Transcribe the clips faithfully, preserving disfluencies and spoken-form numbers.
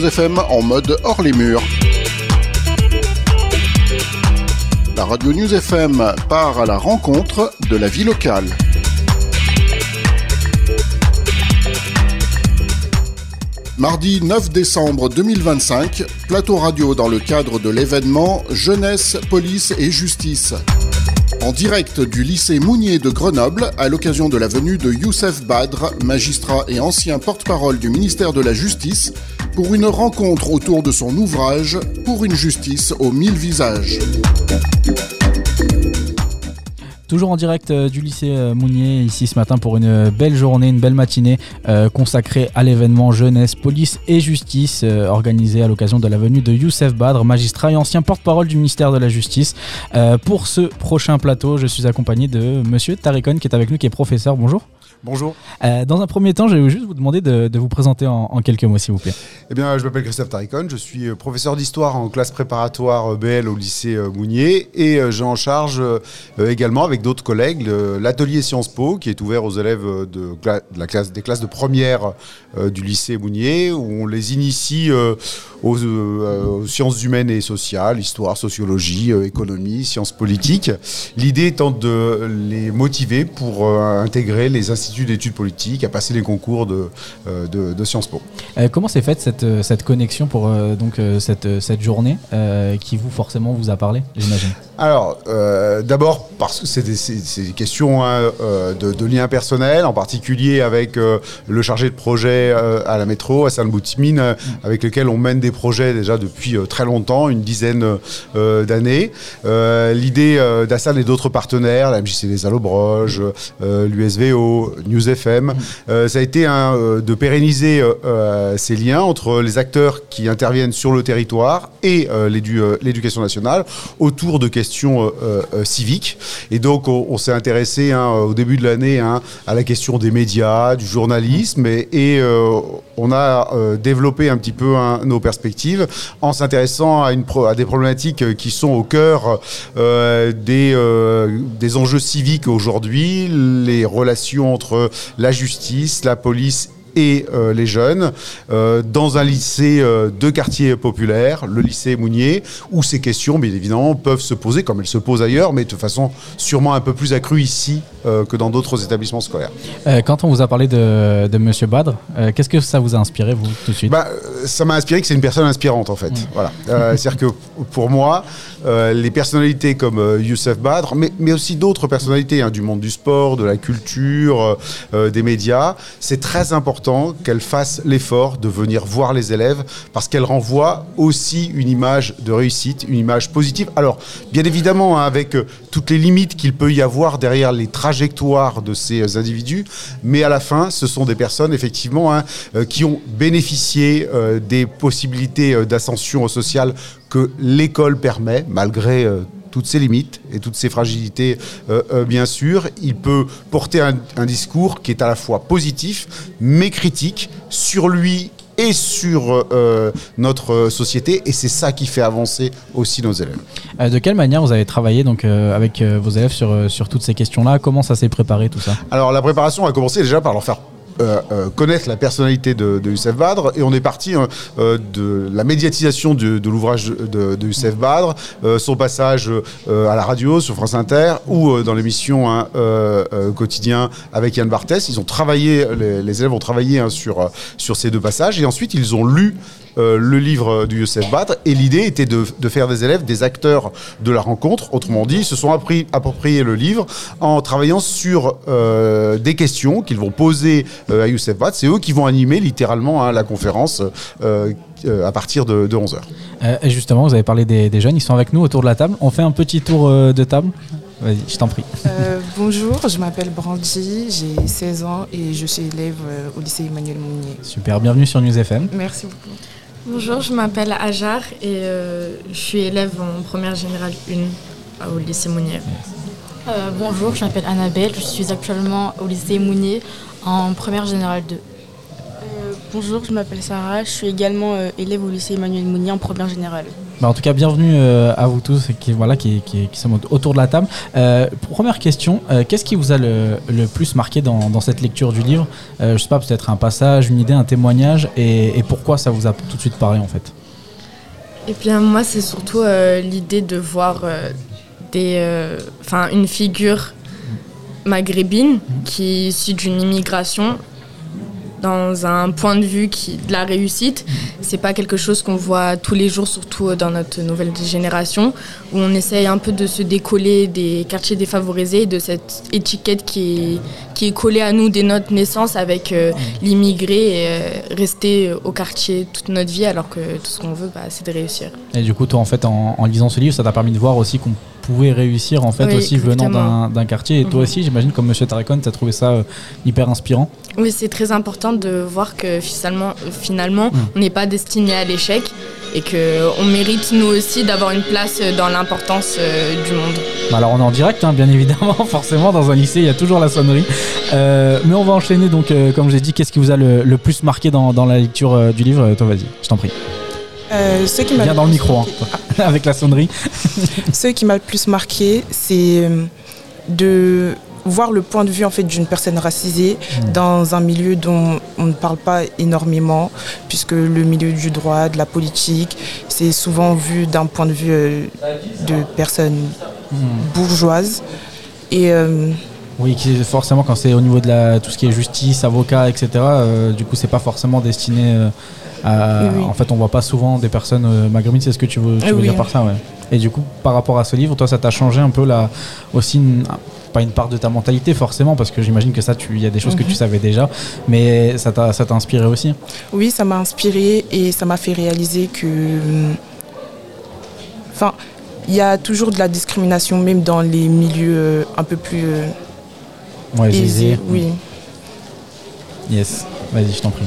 News F M en mode hors les murs. La radio News F M part à la rencontre de la vie locale. Mardi neuf décembre deux mille vingt-cinq, plateau radio dans le cadre de l'événement Jeunesse, Police et Justice. En direct du lycée Mounier de Grenoble, à l'occasion de la venue de Youssef Badr, magistrat et ancien porte-parole du ministère de la Justice, pour une rencontre autour de son ouvrage « Pour une justice aux mille visages ». Toujours en direct euh, du lycée euh, Mounier, ici ce matin pour une belle journée, une belle matinée euh, consacrée à l'événement Jeunesse, Police et Justice, euh, organisé à l'occasion de la venue de Youssef Badr, magistrat et ancien porte-parole du ministère de la Justice. Euh, pour ce prochain plateau, je suis accompagné de monsieur Tarikon qui est avec nous, qui est professeur. Bonjour. Bonjour. Euh, dans un premier temps, je vais juste vous demander de, de vous présenter en, en quelques mots, s'il vous plaît. Eh bien, je m'appelle Christophe Tarikon, je suis professeur d'histoire en classe préparatoire B L au lycée Mounier et j'ai en charge euh, également, avec d'autres collègues, le, l'atelier Sciences Po qui est ouvert aux élèves de, de la classe, des classes de première euh, du lycée Mounier, où on les initie euh, aux, euh, aux sciences humaines et sociales, histoire, sociologie, euh, économie, sciences politiques. L'idée étant de les motiver pour euh, intégrer les instituts d'études politiques, à passer les concours de, de, de Sciences Po. Euh, comment s'est faite cette, cette connexion pour euh, donc, euh, cette, cette journée euh, qui vous forcément vous a parlé, j'imagine? Alors, euh, d'abord parce que c'est des, c'est, c'est des questions hein, euh, de, de liens personnels, en particulier avec euh, le chargé de projet euh, à la métro, Hassan Boutmine, euh, mmh. avec lequel on mène des projets déjà depuis euh, très longtemps, une dizaine euh, d'années. Euh, l'idée euh, d'Hassan et d'autres partenaires, la M J C des Allobroges, euh, l'U S V O, News F M, mmh. euh, ça a été hein, euh, de pérenniser euh, ces liens entre les acteurs qui interviennent sur le territoire et euh, l'édu- euh, l'éducation nationale autour de questions questions euh, euh, civiques. Et donc, on, on s'est intéressé hein, au début de l'année hein, à la question des médias, du journalisme, et, et euh, on a euh, développé un petit peu hein, nos perspectives en s'intéressant à, une pro- à des problématiques qui sont au cœur euh, des, euh, des enjeux civiques aujourd'hui, les relations entre la justice, la police et euh, les jeunes, euh, dans un lycée euh, de quartier populaire, le lycée Mounier, où ces questions, bien évidemment, peuvent se poser, comme elles se posent ailleurs, mais de façon sûrement un peu plus accrue ici euh, que dans d'autres établissements scolaires. Euh, quand on vous a parlé de, de monsieur Badr, euh, qu'est-ce que ça vous a inspiré, vous, tout de suite? bah, Ça m'a inspiré que c'est une personne inspirante, en fait. Mmh. Voilà. Euh, c'est-à-dire que, pour moi, euh, les personnalités comme euh, Youssef Badr, mais, mais aussi d'autres personnalités hein, du monde du sport, de la culture, euh, des médias, c'est très important qu'elle fasse l'effort de venir voir les élèves parce qu'elle renvoie aussi une image de réussite, une image positive. Alors, bien évidemment, hein, avec euh, toutes les limites qu'il peut y avoir derrière les trajectoires de ces euh, individus, mais à la fin, ce sont des personnes, effectivement, hein, euh, qui ont bénéficié euh, des possibilités euh, d'ascension sociale que l'école permet, malgré euh, toutes ses limites et toutes ses fragilités, euh, euh, bien sûr. Il peut porter un, un discours qui est à la fois positif, mais critique sur lui et sur euh, notre société. Et c'est ça qui fait avancer aussi nos élèves. Euh, de quelle manière vous avez travaillé donc, euh, avec euh, vos élèves sur, euh, sur toutes ces questions-là? Comment ça s'est préparé, tout ça? Alors, la préparation a commencé déjà par leur faire Euh, euh, connaître la personnalité de, de Youssef Badr, et on est parti euh, de la médiatisation de, de l'ouvrage de, de Youssef Badr, euh, son passage euh, à la radio sur France Inter ou euh, dans l'émission hein, euh, euh, quotidien avec Yann Barthès. Ils ont travaillé, les, les élèves ont travaillé hein, sur, sur ces deux passages, et ensuite ils ont lu Euh, le livre du Youssef Badr, et l'idée était de, de faire des élèves des acteurs de la rencontre. Autrement dit, ils se sont appris, approprié le livre en travaillant sur euh, des questions qu'ils vont poser euh, à Youssef Badr. C'est eux qui vont animer littéralement hein, la conférence euh, euh, à partir de, de onze heures. Euh, et justement, vous avez parlé des, des jeunes, ils sont avec nous autour de la table. On fait un petit tour euh, de table. Vas-y, je t'en prie. Euh, bonjour, je m'appelle Brandy, j'ai seize ans et je suis élève euh, au lycée Emmanuel Mounier. Super, bienvenue sur News F M. Merci beaucoup. Bonjour, je m'appelle Ajar et euh, je suis élève en première générale un au lycée Mounier. Euh, bonjour, je m'appelle Annabelle, je suis actuellement au lycée Mounier en première générale deux. Euh, bonjour, je m'appelle Sarah, je suis également euh, élève au lycée Emmanuel Mounier en première générale. Bah en tout cas, bienvenue euh, à vous tous qui, voilà, qui, qui, qui sommes autour de la table. Euh, première question, euh, qu'est-ce qui vous a le, le plus marqué dans, dans cette lecture du livre ? euh, Je sais pas, peut-être un passage, une idée, un témoignage, et, et pourquoi ça vous a tout de suite parlé en fait ? Et bien moi, c'est surtout euh, l'idée de voir euh, des, euh, une figure maghrébine qui est issue d'une immigration dans un point de vue qui, de la réussite. C'est pas quelque chose qu'on voit tous les jours, surtout dans notre nouvelle génération, où on essaye un peu de se décoller des quartiers défavorisés, de cette étiquette qui est, qui est collée à nous dès notre naissance avec euh, l'immigré et euh, rester au quartier toute notre vie, alors que tout ce qu'on veut, bah, c'est de réussir. Et du coup, toi, en fait, en, en lisant ce livre, ça t'a permis de voir aussi qu'on pouvait réussir en fait oui, aussi exactement. venant d'un, d'un quartier. Et toi aussi, j'imagine, comme Monsieur Tarekon, tu as trouvé ça euh, hyper inspirant. Oui, c'est très important de voir que finalement, finalement mmh. on n'est pas destiné à l'échec et qu'on mérite nous aussi d'avoir une place dans l'importance euh, du monde. Bah alors on est en direct, hein, bien évidemment, forcément dans un lycée il y a toujours la sonnerie. Euh, mais on va enchaîner donc, euh, comme j'ai dit, qu'est-ce qui vous a le, le plus marqué dans, dans la lecture euh, du livre ? Toi, vas-y, je t'en prie. Euh, ce qui m'a Viens dans le micro, hein, avec la sonnerie. Ce qui m'a le plus marqué, c'est de voir le point de vue en fait, d'une personne racisée mmh. dans un milieu dont on ne parle pas énormément, puisque le milieu du droit, de la politique, c'est souvent vu d'un point de vue euh, de personnes mmh. bourgeoises. Et, euh, oui, qui, forcément, quand c'est au niveau de la, tout ce qui est justice, avocat, et cetera, euh, du coup, c'est pas forcément destiné euh, à... Oui. En fait, on voit pas souvent des personnes euh, maghrébines, c'est ce que tu veux, tu veux oui. dire par ça, ouais. Et du coup, par rapport à ce livre, toi, ça t'a changé un peu la, aussi... Une, pas une part de ta mentalité forcément, parce que j'imagine que ça, il y a des choses mm-hmm. que tu savais déjà, mais ça t'a, ça t'a inspiré aussi ? Oui, ça m'a inspiré et ça m'a fait réaliser que, enfin, il y a toujours de la discrimination, même dans les milieux euh, un peu plus euh, ouais, aisés. Oui. Yes, vas-y, je t'en prie.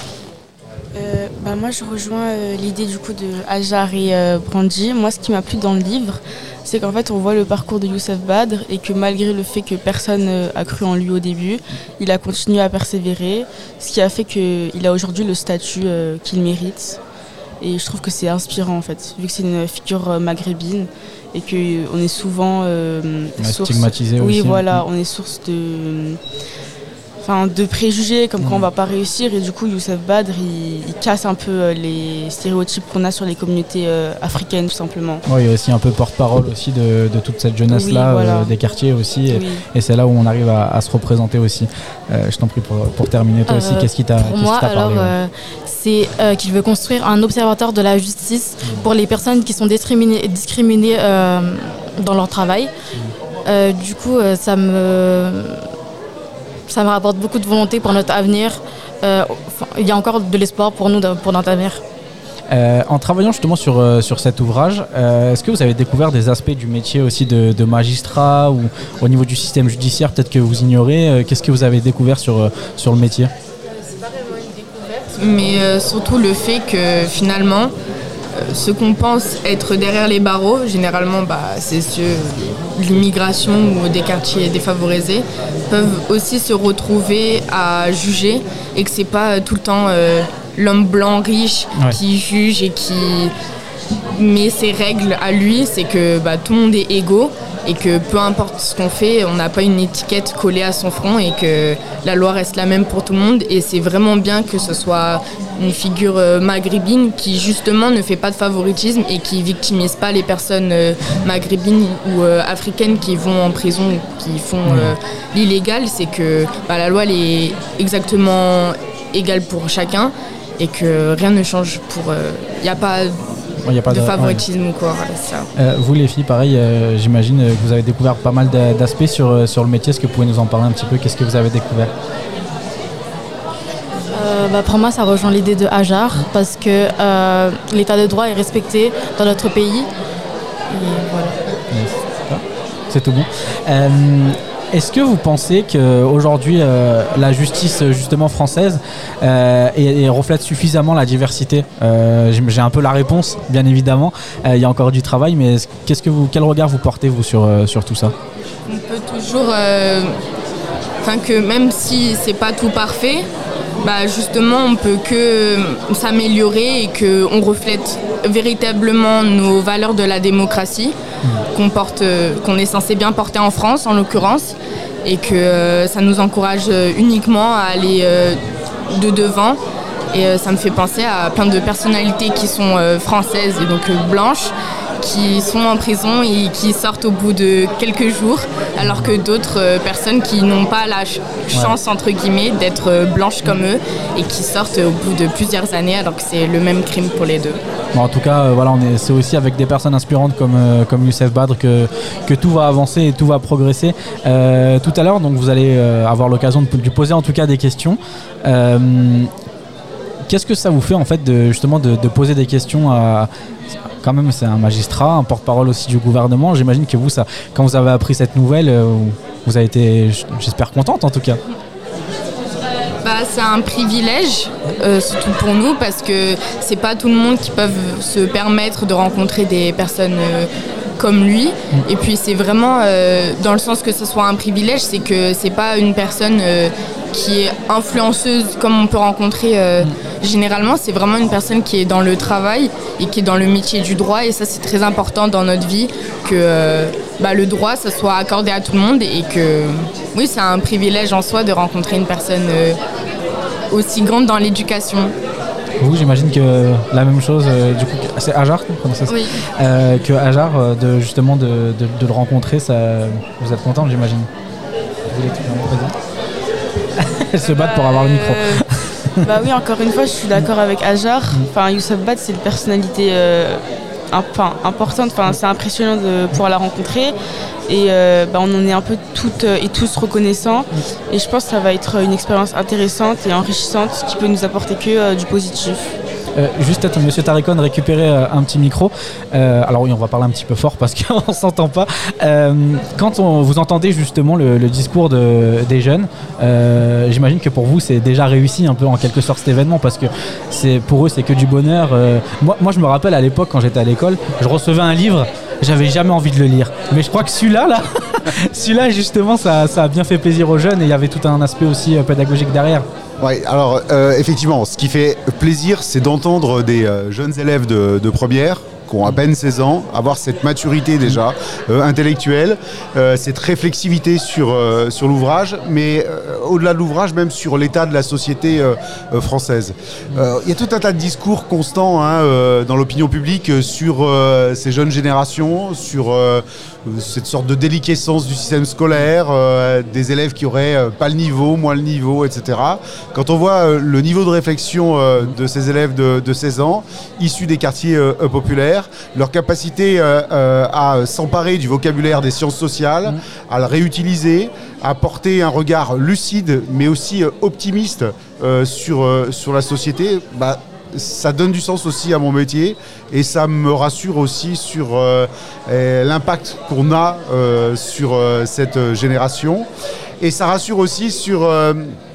Euh, bah moi, je rejoins euh, l'idée du coup de Hajar et euh, Brandi. Moi, ce qui m'a plu dans le livre, c'est qu'en fait on voit le parcours de Youssef Badr et que malgré le fait que personne euh, a cru en lui au début, il a continué à persévérer, ce qui a fait qu'il a aujourd'hui le statut euh, qu'il mérite. Et je trouve que c'est inspirant en fait, vu que c'est une figure euh, maghrébine et qu'on euh, est souvent euh, source... stigmatisé oui, aussi. voilà, on est source de... Enfin, de préjugés comme mmh. quoi on va pas réussir, et du coup Youssef Badr il, il casse un peu les stéréotypes qu'on a sur les communautés euh, africaines tout simplement. Oui, il y a aussi un peu porte-parole aussi de, de toute cette jeunesse oui, là, voilà. euh, des quartiers aussi, et, oui. et c'est là où on arrive à, à se représenter aussi. Euh, je t'en prie pour, pour terminer, toi euh, aussi, qu'est-ce qui t'a, pour qu'est-ce moi, qui t'a alors, parlé ouais. euh, c'est euh, qu'il veut construire un observatoire de la justice mmh. pour les personnes qui sont discriminées, discriminées euh, dans leur travail. Mmh. Euh, du coup, euh, ça me... Ça me rapporte beaucoup de volonté pour notre avenir. Euh, il y a encore de l'espoir pour nous, pour notre avenir. Euh, en travaillant justement sur, euh, sur cet ouvrage, euh, est-ce que vous avez découvert des aspects du métier aussi de, de magistrat ou au niveau du système judiciaire, peut-être que vous ignorez euh, Qu'est-ce que vous avez découvert sur, euh, sur le métier ? C'est pas vraiment une découverte, mais euh, surtout le fait que finalement, euh, ce qu'on pense être derrière les barreaux, généralement bah, c'est ceux de l'immigration ou des quartiers défavorisés, peuvent aussi se retrouver à juger et que c'est pas tout le temps euh, l'homme blanc riche ouais. qui juge et qui met ses règles à lui, c'est que bah, tout le monde est égaux et que peu importe ce qu'on fait, on n'a pas une étiquette collée à son front et que la loi reste la même pour tout le monde. Et c'est vraiment bien que ce soit une figure euh, maghrébine qui justement ne fait pas de favoritisme et qui victimise pas les personnes euh, maghrébines ou euh, africaines qui vont en prison ou qui font euh, l'illégal. C'est que bah, la loi elle est exactement égale pour chacun et que rien ne change pour... Il euh, n'y a pas... Il n'y a pas de, de favoritisme ouais. ou quoi, voilà, c'est ça. Euh, vous les filles, pareil, euh, j'imagine que vous avez découvert pas mal d'aspects sur, sur le métier. Est-ce que vous pouvez nous en parler un petit peu ? Qu'est-ce que vous avez découvert ? euh, bah Pour moi, ça rejoint l'idée de Hajar, parce que euh, l'état de droit est respecté dans notre pays. Et voilà. Yes. C'est tout bon. Euh, Est-ce que vous pensez qu'aujourd'hui, euh, la justice justement française euh, et, et reflète suffisamment la diversité ? euh, j'ai, j'ai un peu la réponse, bien évidemment. Il euh, y a encore du travail, mais qu'est-ce que vous, quel regard vous portez vous sur, euh, sur tout ça ? On peut toujours, enfin euh, que même si c'est pas tout parfait, bah justement on peut que s'améliorer et qu'on reflète véritablement nos valeurs de la démocratie qu'on porte, qu'on est censé bien porter en France en l'occurrence, et que euh, ça nous encourage uniquement à aller euh, de devant. Et euh, ça me fait penser à plein de personnalités qui sont euh, françaises et donc euh, blanches, qui sont en prison et qui sortent au bout de quelques jours, alors que d'autres euh, personnes qui n'ont pas la ch- chance ouais. entre guillemets d'être euh, blanches comme eux et qui sortent au bout de plusieurs années alors que c'est le même crime pour les deux. Bon, en tout cas, euh, voilà, on est, c'est aussi avec des personnes inspirantes comme, euh, comme Youssef Badr que, que tout va avancer et tout va progresser. Euh, tout à l'heure, donc vous allez euh, avoir l'occasion de lui poser en tout cas des questions. Euh, qu'est-ce que ça vous fait en fait de, justement de, de poser des questions à... Quand même, c'est un magistrat, un porte-parole aussi du gouvernement. J'imagine que vous, ça, quand vous avez appris cette nouvelle, vous avez été, j'espère, contente en tout cas. Bah, c'est un privilège, euh, surtout pour nous, parce que c'est pas tout le monde qui peut se permettre de rencontrer des personnes euh, comme lui. Et puis c'est vraiment, euh, dans le sens que ce soit un privilège, c'est que c'est pas une personne euh, qui est influenceuse comme on peut rencontrer euh, généralement. C'est vraiment une personne qui est dans le travail et qui est dans le métier du droit, et ça c'est très important dans notre vie, que euh, bah, le droit ça soit accordé à tout le monde, et que oui, c'est un privilège en soi de rencontrer une personne euh, aussi grande dans l'éducation. Vous, j'imagine que la même chose, euh, du coup, c'est Hajar, comment ça se Oui. euh, que Hajar, euh, de, justement de, de, de le rencontrer, ça, vous êtes contente, j'imagine. Vous voulez tout présent. Elle se bat pour avoir le micro. Euh, bah oui, encore une fois, je suis d'accord avec Hajar. Enfin, Youssef Badr, c'est une personnalité euh, enfin, importante. Enfin, c'est impressionnant de pouvoir la rencontrer. Et euh, bah, on en est un peu toutes et tous reconnaissants. Et je pense que ça va être une expérience intéressante et enrichissante qui peut nous apporter que euh, du positif. Euh, juste peut-être Monsieur Tarikon récupérer euh, un petit micro. Euh, alors oui, on va parler un petit peu fort parce qu'on s'entend pas. Euh, quand on, vous entendez justement le, le discours de, des jeunes, euh, j'imagine que pour vous c'est déjà réussi un peu en quelque sorte cet événement, parce que c'est, pour eux c'est que du bonheur. Euh, moi, moi je me rappelle à l'époque quand j'étais à l'école, je recevais un livre, j'avais jamais envie de le lire. Mais je crois que celui-là, là, celui-là justement ça, ça a bien fait plaisir aux jeunes, et il y avait tout un aspect aussi euh, pédagogique derrière. Ouais, alors euh, effectivement, ce qui fait plaisir, c'est d'entendre des euh, jeunes élèves de, de première qui ont à peine seize ans, avoir cette maturité déjà euh, intellectuelle, euh, cette réflexivité sur, euh, sur l'ouvrage, mais euh, au-delà de l'ouvrage, même sur l'état de la société euh, euh, française. Il euh, y a tout un tas de discours constants hein, euh, dans l'opinion publique sur euh, ces jeunes générations, sur euh, cette sorte de déliquescence du système scolaire, euh, des élèves qui auraient euh, pas le niveau, moins le niveau, et cetera. Quand on voit euh, le niveau de réflexion euh, de ces élèves de, de seize ans, issus des quartiers euh, populaires, leur capacité euh, euh, à s'emparer du vocabulaire des sciences sociales, mmh. à le réutiliser, à porter un regard lucide mais aussi euh, optimiste euh, sur, euh, sur la société, bah, ça donne du sens aussi à mon métier, et ça me rassure aussi sur euh, l'impact qu'on a euh, sur euh, cette génération, et ça rassure aussi sur euh,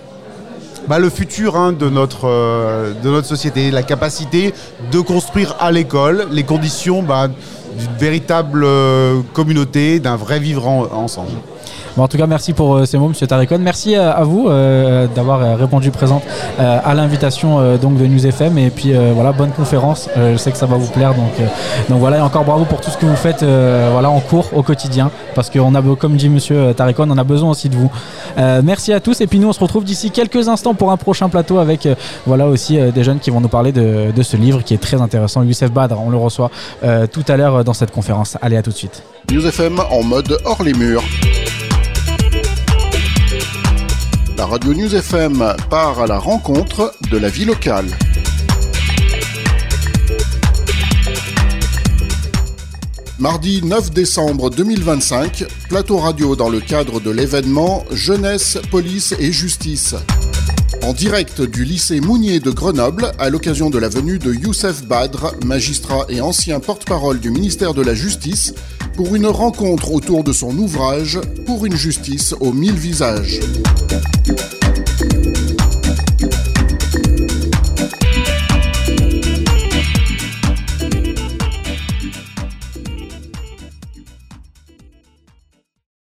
bah, le futur hein, de, notre, euh, de notre société, la capacité de construire à l'école les conditions bah, d'une véritable euh, communauté, d'un vrai vivre en, ensemble. Bon, en tout cas, merci pour euh, ces mots, Monsieur Tarikon. Merci euh, à vous euh, d'avoir euh, répondu présente euh, à l'invitation euh, donc de News F M. Et puis euh, voilà, bonne conférence. Euh, je sais que ça va vous plaire. Donc, euh, donc voilà, et encore bravo pour tout ce que vous faites euh, voilà, en cours, au quotidien. Parce qu'on a, comme dit Monsieur Tarikon, on a besoin aussi de vous. Euh, merci à tous. Et puis nous, on se retrouve d'ici quelques instants pour un prochain plateau avec euh, voilà aussi euh, des jeunes qui vont nous parler de, de ce livre qui est très intéressant. Youssef Badr, on le reçoit euh, tout à l'heure dans cette conférence. Allez, à tout de suite. News F M en mode hors les murs. La radio News F M part à la rencontre de la vie locale. Mardi neuf décembre deux mille vingt-cinq, plateau radio dans le cadre de l'événement Jeunesse, Police et Justice. En direct du lycée Mounier de Grenoble, à l'occasion de la venue de Youssef Badr, magistrat et ancien porte-parole du ministère de la Justice, pour une rencontre autour de son ouvrage « Pour une justice aux mille visages ».